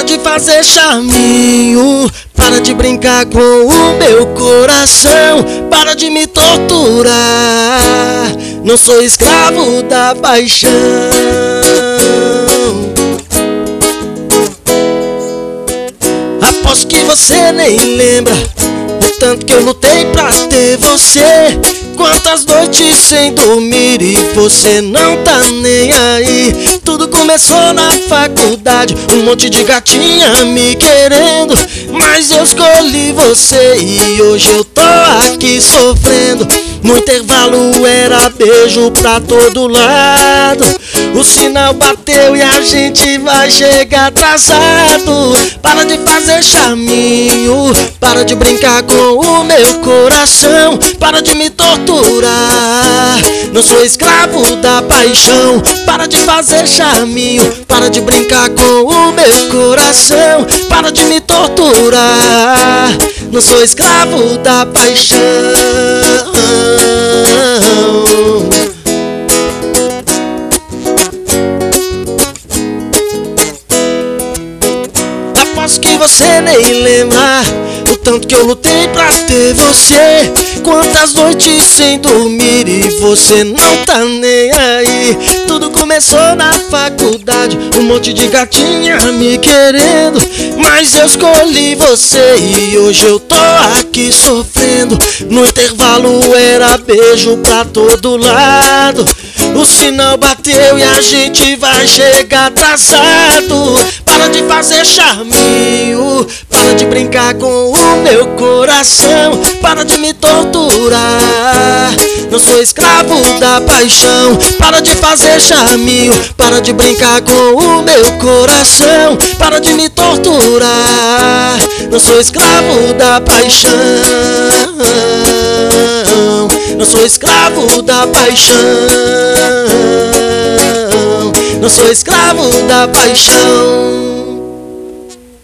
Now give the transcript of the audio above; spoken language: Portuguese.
de fazer charminho, para de brincar com o meu coração, para de me torturar. Não sou escravo da paixão. Aposto que você nem lembra o tanto que eu lutei pra ter você. Quantas noites sem dormir e você não tá nem aí. Tudo começou na faculdade, um monte de gatinha me querendo, mas eu escolhi você e hoje eu tô aqui sofrendo. No intervalo era beijo pra todo lado, o sinal bateu e a gente vai chegar atrasado. Para de fazer charminho, para de brincar com o meu coração, para de me torturar. Não sou escravo da paixão. Para de fazer charminho, para de brincar com o meu coração, para de me torturar. Não sou escravo da paixão. Aposto que você nem lembra o tanto que eu lutei pra ter você. Quantas noites sem dormir e você não tá nem aí. Tudo começou na faculdade, um monte de gatinha me querendo, mas eu escolhi você e hoje eu tô aqui sofrendo. No intervalo era beijo pra todo lado, o sinal bateu e a gente vai chegar atrasado. Para de fazer charminho, para de brincar com o meu coração, para de me torturar. Não sou escravo da paixão. Para de fazer charminho, para de brincar com o meu coração, para de me torturar. Não sou escravo da paixão. Não sou escravo da paixão. Não sou escravo da paixão.